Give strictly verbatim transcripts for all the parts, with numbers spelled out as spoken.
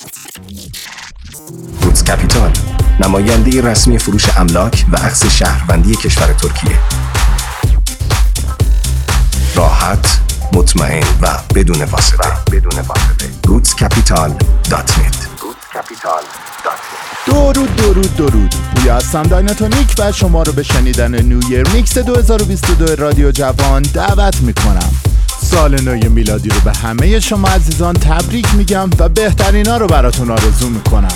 رودز کپیتال، نماینده رسمی فروش املاک و اخذ شهروندی کشور ترکیه. راحت، مطمئن و بدون واسطه. بدون واسطه. رودز کپیتال دات نت. درود درود درود. پویا هستم، دایناتونیک، و شما رو به شنیدن نیویر میکس دو هزار و بیست و دو رادیو جوان دعوت میکنم. سال نو میلادی رو به همه شما عزیزان تبریک میگم و بهترینا رو براتون آرزو میکنم.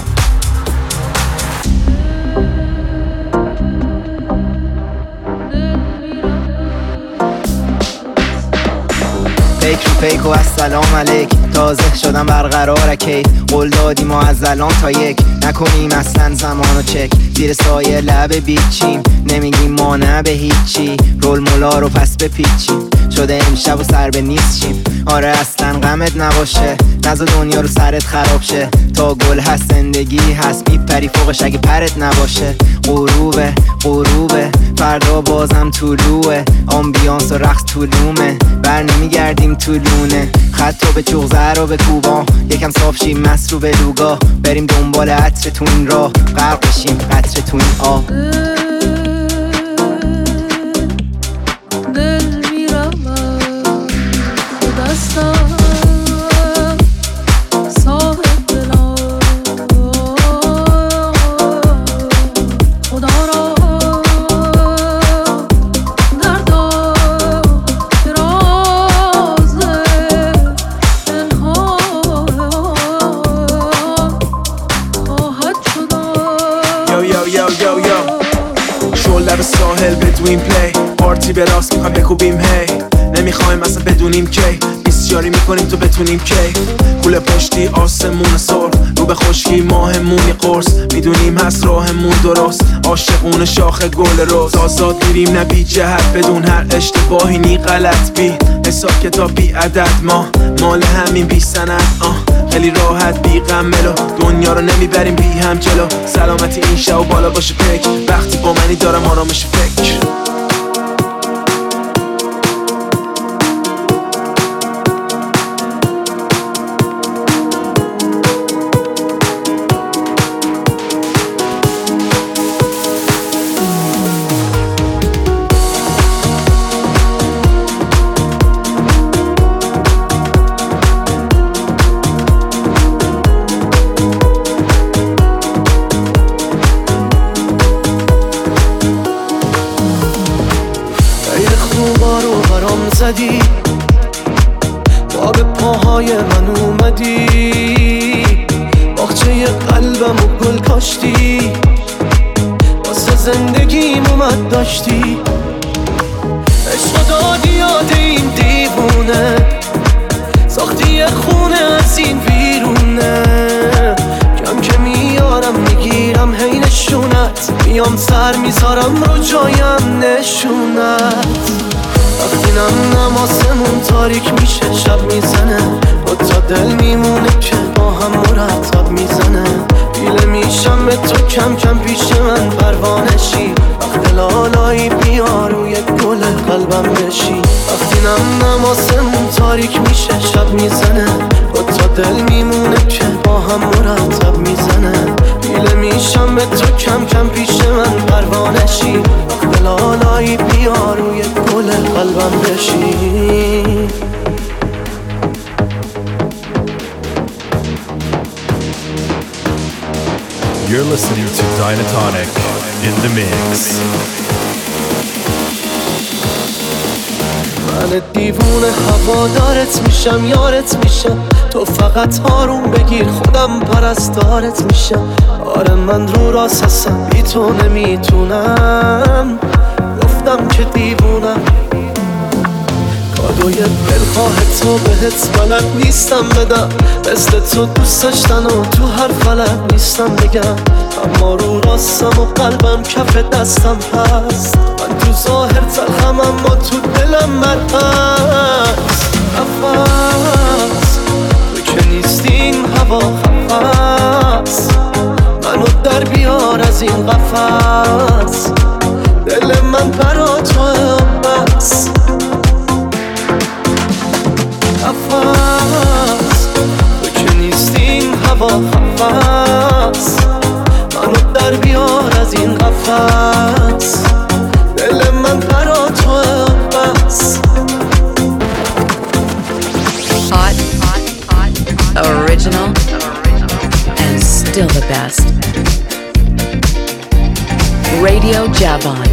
فکر رو فیک و السلام علیک، تازه شدم برقرار کی، قول دادیم ما از الان تا یک، نکنیم اصلا زمانو چک، زیر سایه لب بیچیم، نمیگیم ما نه به هیچی، رول مولا رو پس بپیچیم، شده امشب و سر به نیست چیم، آره اصلا غمت نباشه، نزا دنیا رو سرت خراب شه، تا گل هست زندگی هست، میپری فوقش اگه پرت نباشه، غروبه غروبه فردا بازم طلوعه، آمبیانس و رقص طولومه، بر نمیگردیم طولونه، خط رو به چغزه رو به کوبا، یکم صاف شیم مست رو به لوگا، بریم دنبال عطر تو این راه، غرق بشیم قطر تو این آب. دل میرم به دستم صاحب دلم، خدا را دردا که راز دلها خواهد شدن. یو یو یو یو یو شو لب ساحل بدوین پلی، پارتی به راست میخوایم بکوبیم هی، نمیخوایم اصلا بدونیم کی، بیسیاری میکنیم تو بتونیم کی، کوله پشتی آسمون سرخ، رو به خشکی ماهمونی قرص، میدونیم هست راهمون درست، عاشقون شاخ گل روز، آزاد میریم نه بی جهت، بدون هر اشتباهی نی غلط بی حساب کتاب بی عدد، ما مال همین بی سند، آه خیلی راحت بی غم ملو، دنیا رو نمیبریم بی هم جلو، سلامتی این شب و بالا باشه پک، وقتی با منی دارم آرامش فکر. زدی با به پاهای من اومدی، باغچه قلبم و گل کاشتی، واسه زندگیم اومد داشتی، عشق دادی یاد این دیوونه، ساختی یه خونه از این ویرونه، کم که میارم میگیرم هی نشونت، میام سر میذارم رو جایم نشونت، وقتی نم نم آسمون تاریک میشه شب میزنه، با تا دل میمونه که با هم مرتب میزنه، دیله میشم به تو کم کم پیش من پروانشی، وقت لالایی بیا روی گل قلبم بشی، وقتی نم نم آسمون تاریک میشه شب میزنه، با تا دل میمونه که با هم مرتب میزنه، دیله میشم به تو کم کم پیش من پروانشی، وقت لالایی بیا روی گل قلبم بشی. You're listening to Dynatonic in the mix. من دیوونه هوادارت میشم، یارت میشم، تو فقط آروم بگیر خودم پرستارت میشم، آره من رو راست هستم بی تو نمیتونم، گفتم که دیوونم، کادوی دلخواه تو بهت بلد نیستم بدم، مثل تو دوست داشتن و تو هر فلک نیستم بگم، اما رو راستم و قلبم کف دستم هست، من تو ظاهر تلخم اما تو دلم من هست، نفس تو که نیستیم هوا خفص، منو در بیار از این قفص، دل من برا تو بس، نفس تو که نیستیم هوا خفص، منو در بیار از این قفص، دل من برا تو بس. Hot, hot, hot, original, and still the best. Radio Javon.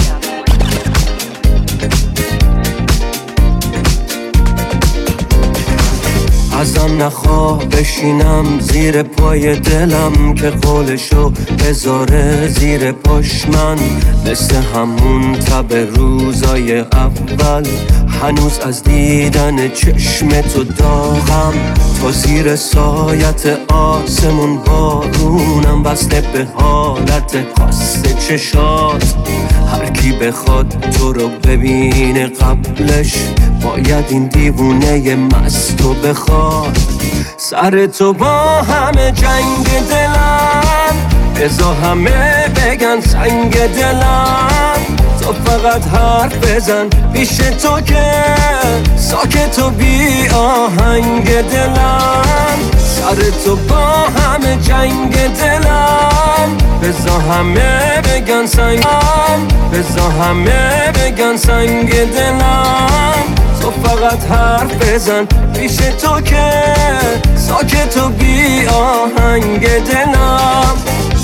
ازم نخواه بشینم زیر پای دلم که قولشو بذاره زیر پاش. من مثل همون تب روزای اول هنوز از دیدن چشم تو داغم. تا زیر سایت آسمون بارونم وصله به حالت خاص چشات. هر کی بخواد تو رو ببینه قبلش باید این دیوونه مستو بخواد. سر تو با همه جنگ دلم، بزا همه بگن سنگ دلم. تو فقط حرف بزن پیش تو که ساکت و بی آهنگ دلم. سر تو با همه جنگ دلم، بزا همه بگن سنگم، بزا همه بگن سنگ دلم. تو فقط حرف بزن پیش تو که ساکت و بی آهنگ دلم.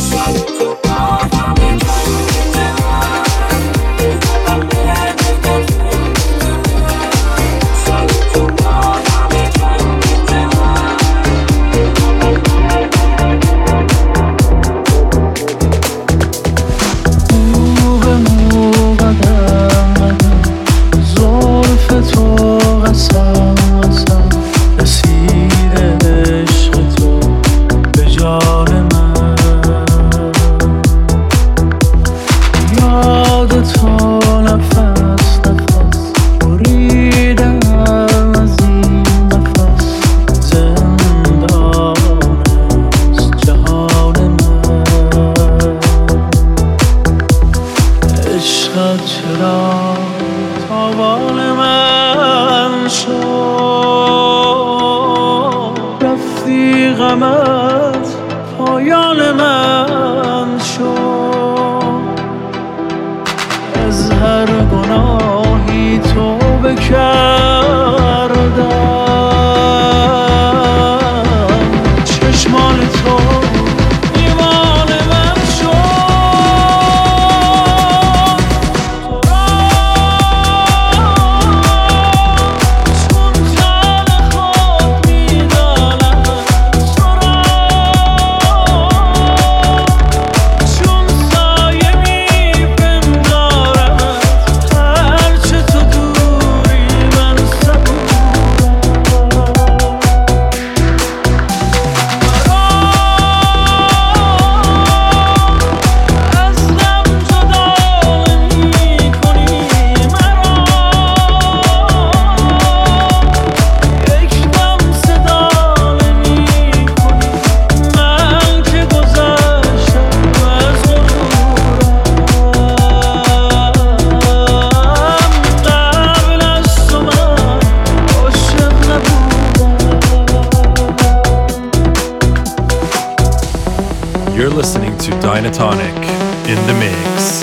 You're listening to Dynatonic in the mix.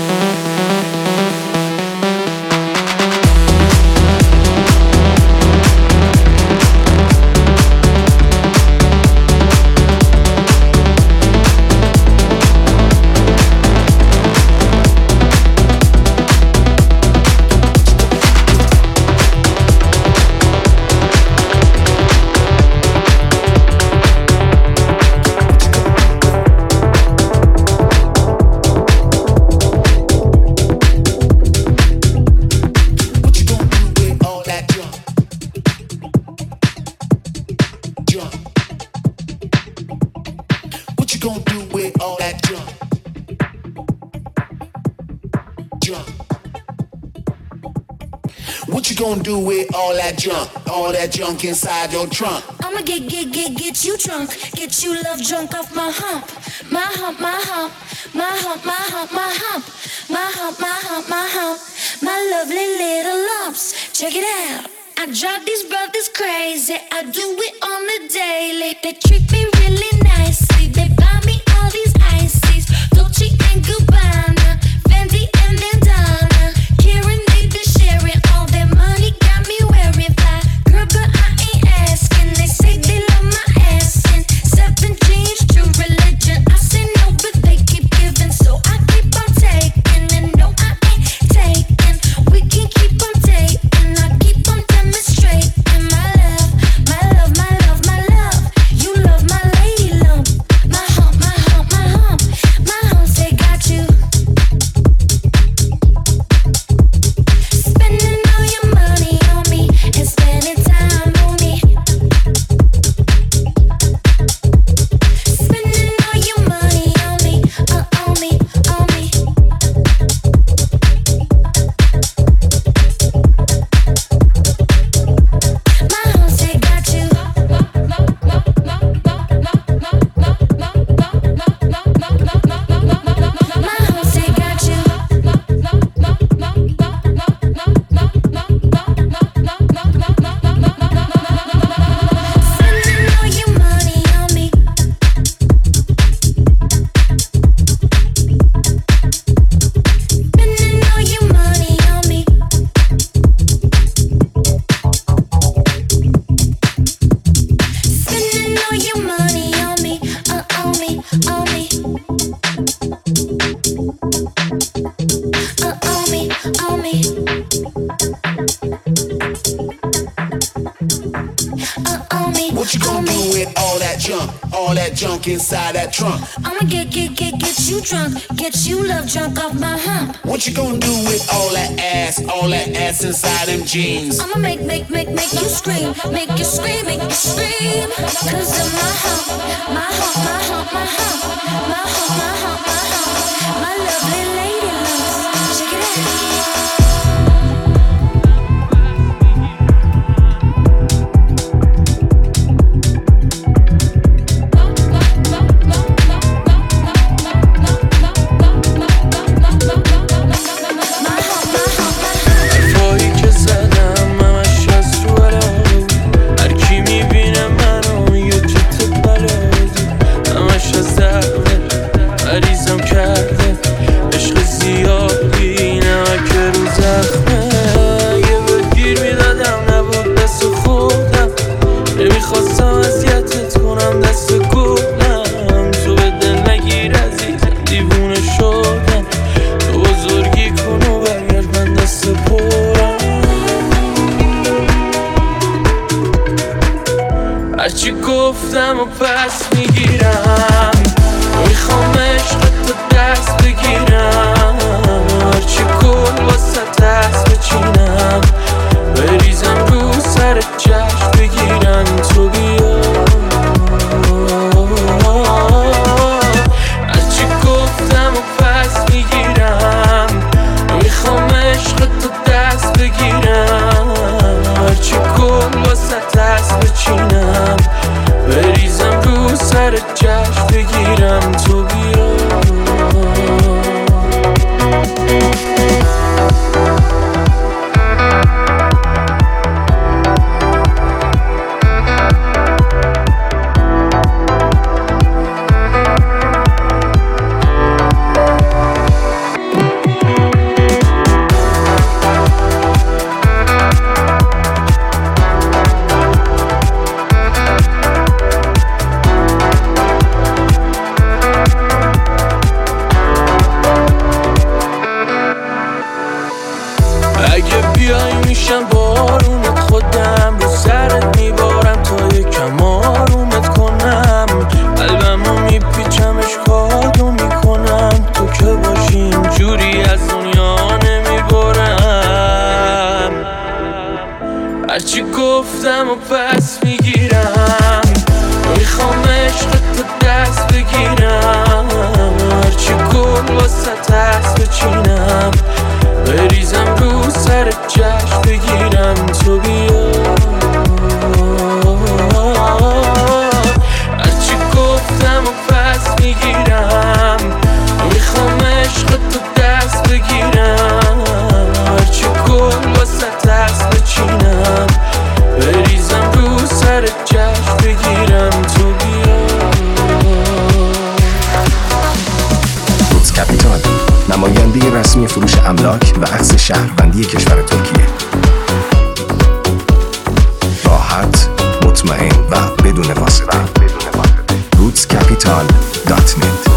What you gonna do with all that junk, all that junk inside your trunk? I'ma get, get, get, get you drunk, get you love drunk off my hump, my hump, my hump, my hump, my hump, my hump, my hump, my hump, my hump, my lovely little lumps. Check it out. I drive these brothers crazy. I do it on the daily. They treat me really nicely. They buy me all these ices, Dolce and Gabbana, Fendi and Bandana. Karen, they been sharing all their money, got me wearing fly. Girl, but I ain't asking. They say they love my ass and seven jeans, true religion. I say no, but they keep giving, so I keep on taking. And no, I ain't taking. We can keep on taking. I keep on demonstrating my love, my love, my love, my love. You love my lady lump, my hump, my hump, my hump, my hump. They got you spending all your money on me and spending time on me. Spending all your money on me, uh, on me, on me. My humps, they got you. My humps, they got you. Spending all your money on me. Spending all your money on me. Spending all your money on me, uh, on me, on me. Uh, on me, on me. Uh, on me, What you on gonna me. do with all that junk? All that junk inside that trunk? I'ma get, get, get, get you drunk, get you love drunk off my hump. What you gonna do with all that ass? All that ass inside them jeans? I'ma make, make, make, make you scream, make you scream, make you scream. Cause of my hump, my hump, my hump, my hump, my hump, my hump, my hump, my lovely lady lumps. Check it out. حرفایی که زدم همش از تو علاقه. هر کی میبینه منو یه جت بلدی. همش از دقیقه مریضم کرده. عشق زیادی نمک رو زخمه. یه بگیر میدادم نبود دست خودم. نمیخواستم اذیتت کنم دست گلم. تو به دل نگیر عزیز دیوونه شدم. تو بزرگی کن و برگرد من دست پرم. هرچی گفتم و پس میگیرم. میخوام عشقت رو دست بگیرم. هرچی گل واسه دست بچینم. بریزم رو سر جشن بگیرم. تو بیا هرچی گفتم و پس میگیرم. میخوام عشقت رو دست بگیرم. هرچی گل واسه دست بچینم. بریزم رو سر جشن برای فروش املاک و اخذ شهروندی کشور ترکیه. راحت، مطمئن و بدون واسطه. روتس کپیتال دات نت.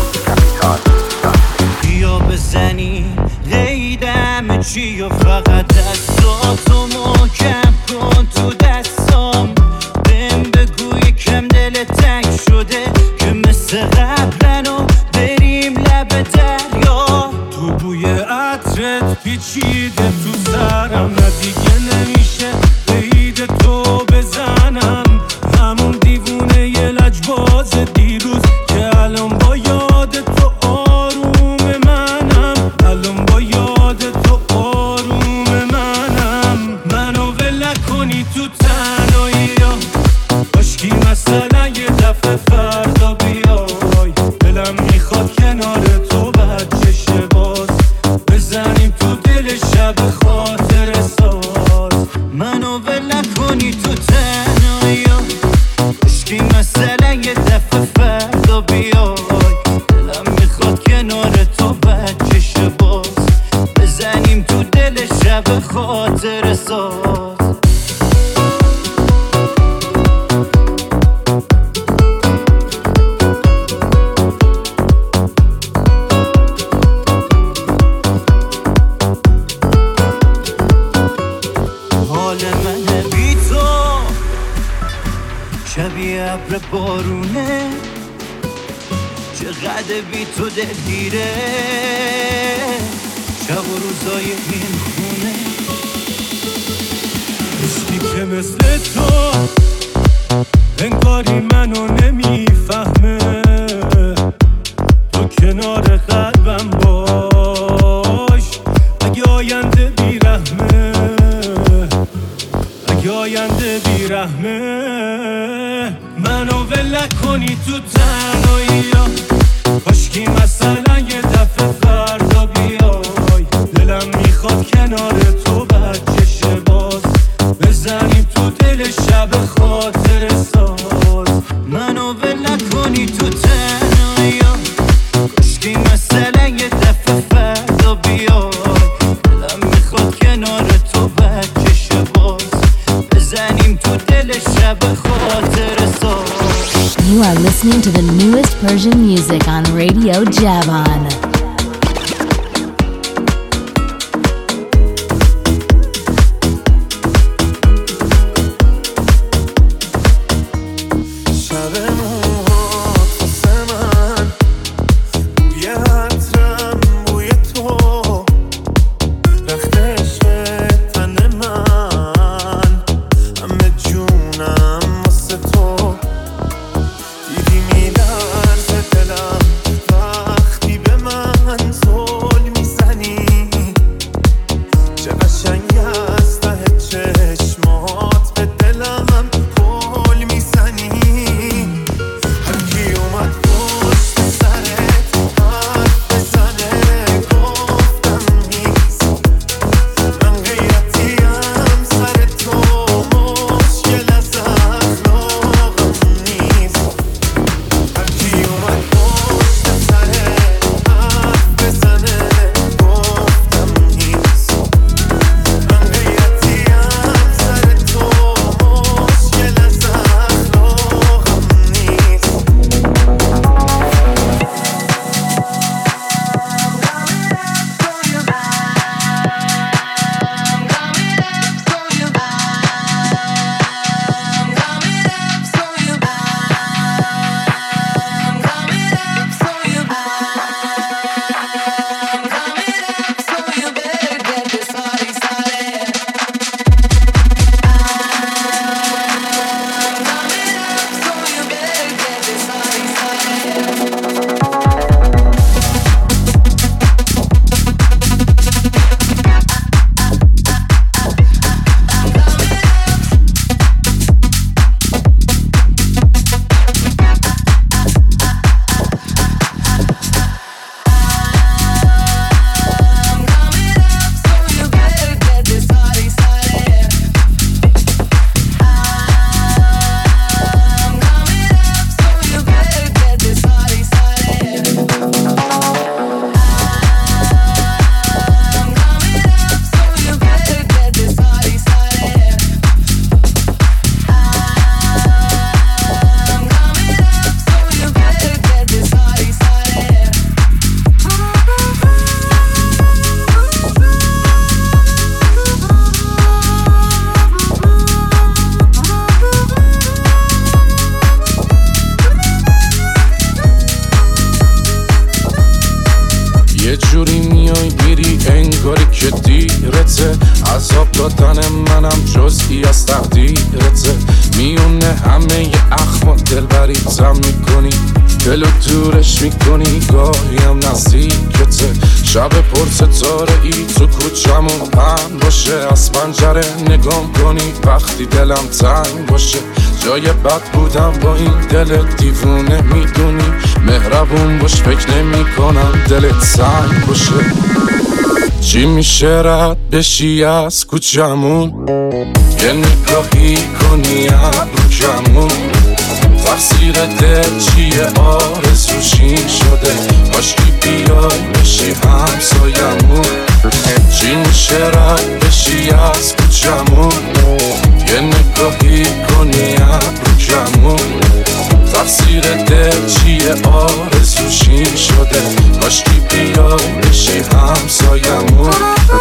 بیا بزنی قیدم چی و فقط دستاتو محکم کن تو دستام. بهم بگو یکم دل تنگ شده که مثل قبلنو بریم لب دریا. تو بوی عطرت پیچیده تو سرم، نه دیگه نمیشه قید تو بزنم. همون دیوونه ی لجباز دیروز که الان با یاد تو آروم منم. الان با یاد تو آروم منم. منو ول کنی تو تنهایی ها، باشکی مثلا یه دفعه فردا بیای. دلم میخواد کنار تو بچه شه باز، بزنیم تو دل شب خاطر ساز. منو ول کنی تو تنهایی ها، باشکی مثلا یه دفعه فردا بیای. دلم میخواد کنار تو بچه شه باز، بزنیم تو دل شب خاطر ساز. حال من بی تو شبیه ابر بارونه، چقدر بی تو دلگیره. شب و روزای این خونه عشقی که مثل تو انگاری منو نمیفهمه. تو کنار قلبم باش اگه آینده بیرحمه. اگه آینده بیرحمه. منو ول کنی تو تنهایی ها، کاشکی مثلا یه دفعه فردا بیای. دلم میخواد کنار تو بچه شه باز، بزنیم تو دل شب خاطر ساز. منو ول کنی تو تنهایی ها، کاشکی مثلا یه دفعه فردا بیای. دلم میخواد کنار تو بچه شه باز، بزنیم تو دل شب خاطر ساز. You are listening to the newest Persian music on Radio Javan. دیدی میلرزه دلم وقتی به من که دیرته، عذاب دادن منم جزئی از تقدیرته. میونه همه ی اخوان دل بریزم میکنی، دلو دورش میکنی، گاهی هم نزدیکته. شب پر ستاره ای تو کوچمون پهن باشه، از پنجره نگام کنی وقتی دلم تنگ باشه. جای بد بودم با این دل دیوونه، میدونی مهربون باش فکر نمی کنم دلت سنگ باشه. چی میشه رد بشی از کوچمون، یه نگاهی کنی ابرو کمون، تقصیر دل چیه آرزوشی شده، کاشکی بیای بشی همسایمون. چی میشه رد بشی از کوچمون، یه نگاهی کنی ابرو کمون، تقصیر دل چیه آرزوشی شده، کاشکی بیای بشی همسایمون.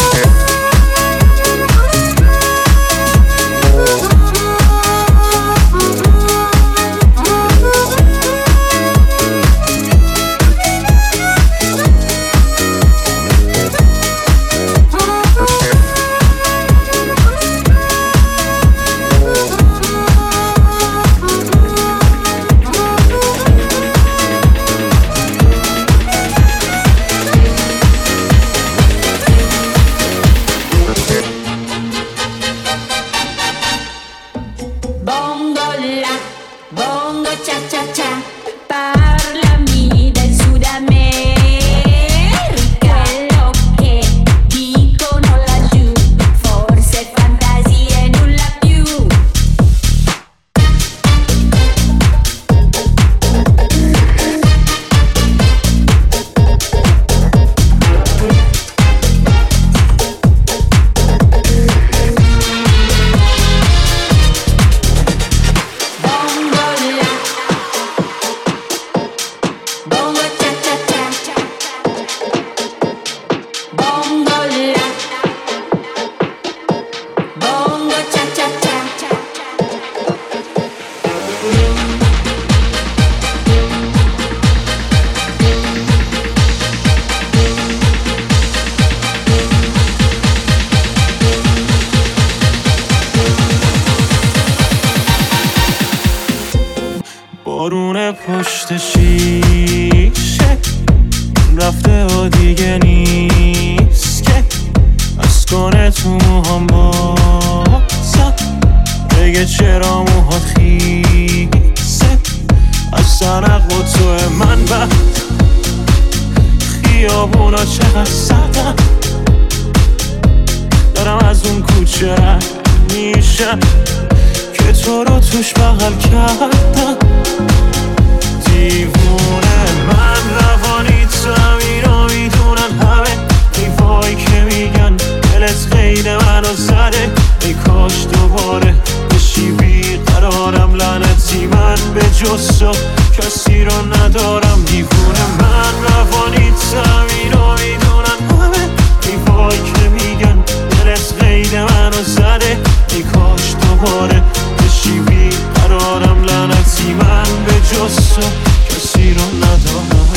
بارون پشت شیشه رفته و دیگه نیست که از کنه تو موهام بازم بگه چرا موهات خیسه، از سرق و تو من بعد خیابونا چقدر سردم، دارم از اون کوچه رد میشم که تو رو توش بغل کردم. دیوونه من روانی تو همینو میدونن همه، ای وای که میگن دلت غیر منو زده، ای کاش دوباره بشی بیقرارم. لعنتی من به جز تو کسی رو ندارم. دیوونه من روانی تو همینو میدونن همه، ای وای که میگن دلت غیر منو زده، ای کاش دوباره بشی بیقرارم. لعنتی من به جز تو کسی رو ندارم.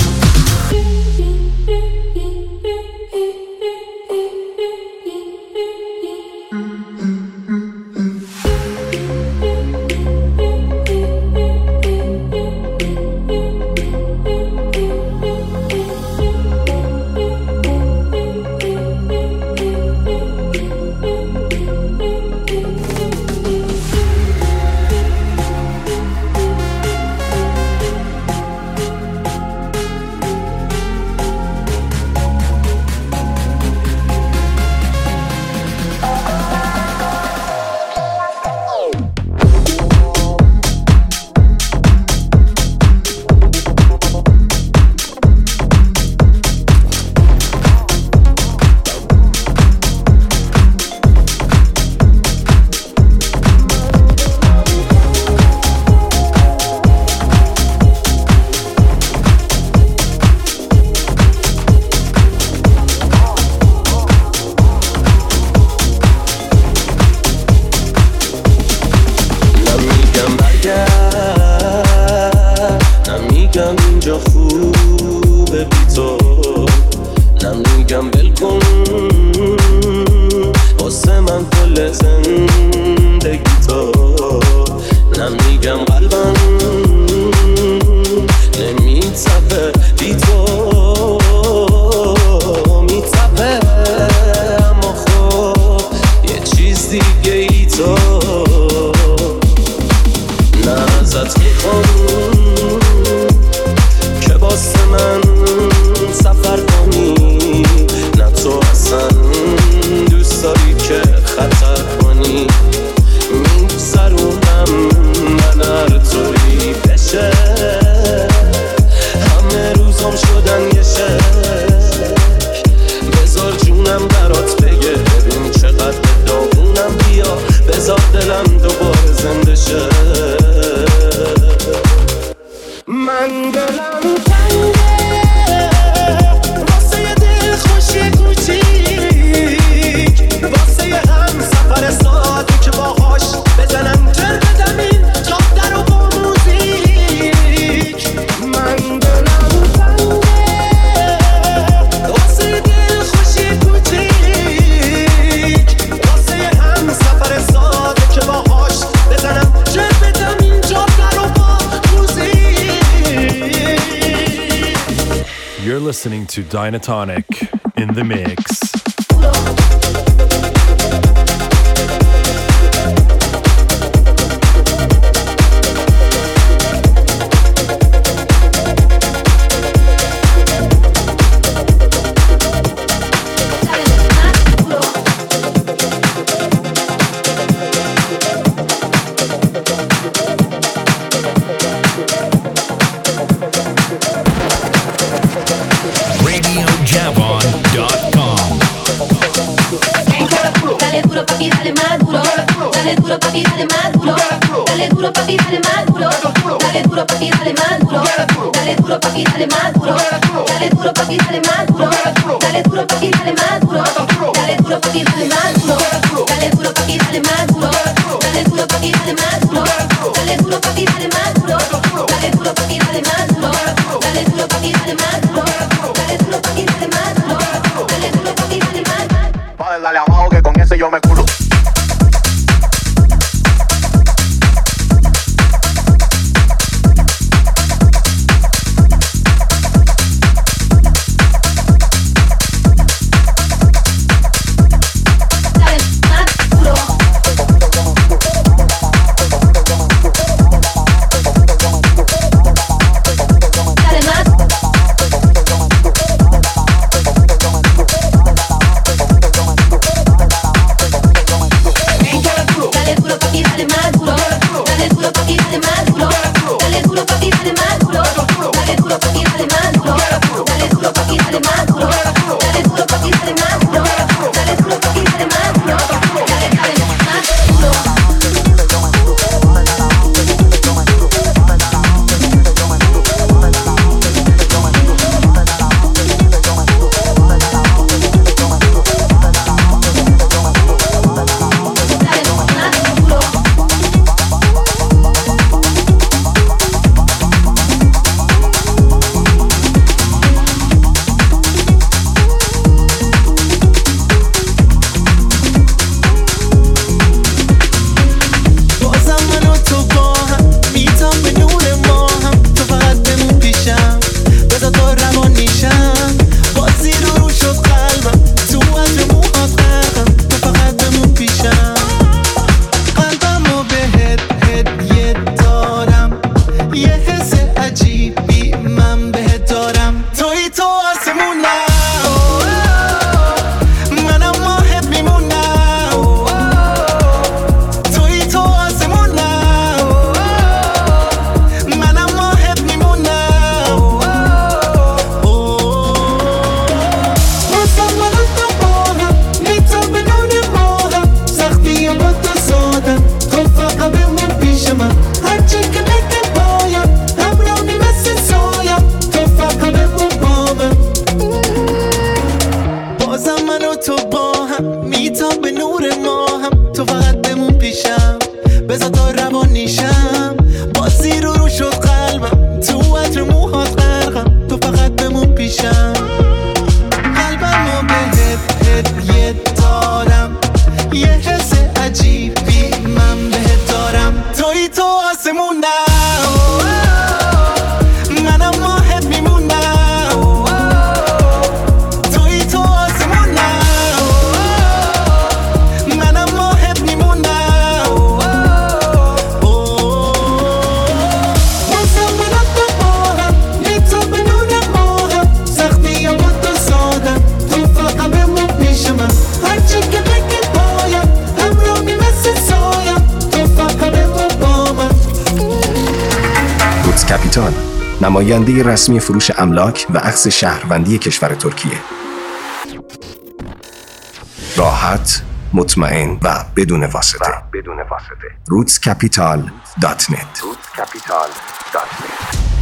خوبه بی تو، نمیگم بل کن واسه من کل زندگی تو نمیگم قلبم نمیتپه بی تو میتپه اما خب یه چیز دیگه ای تو نه ازت میخوام که واسه من سفر کنی نه تو اصلا دوست داری که خطر کنی میگذرونم من هر طوری بشه همه روزام شدن یه شک بذار جونم برات بگه ببین چقدر داغونم بیا بذار دلم دوباره زنده شه من دلم تنگه واسه یه دل خوشی کوچیک واسه یه هم سفر ساده که باهاش بزنم جر بدمین چاپ در و با موزیک من دلم تنگه واسه یه دل خوشی کوچیک واسه یه هم سفر ساده که باهاش بزنم جر بدمین چاپ در و با موزیک. You're listening to Dynatonic in the mix. radio javon dot com. Dale duro papi, dale más duro. Dale duro papi, dale más duro. Dale duro papi, dale más duro. Dale duro papi, dale más duro. Dale duro papi, dale más duro. Dale duro papi, dale más duro. Dale duro papi, dale más duro. Dale duro papi, dale más duro. Dale duro papi, dale más duro. Dale duro papi, dale más duro. Dale duro papi, dale más duro. Dale duro papi, dale más duro. Dale duro papi, dale más duro. Dale duro papi, dale más duro. Dale duro papi, dale más duro. Padre, dale abajo que con ese yo me curo. Dale más duro. نماینده رسمی فروش املاک و اخذ شهروندی کشور ترکیه. راحت، مطمئن و بدون واسطه. بدون واسطه. روتس کپیتال دات نت. روتس کپیتال دات نت.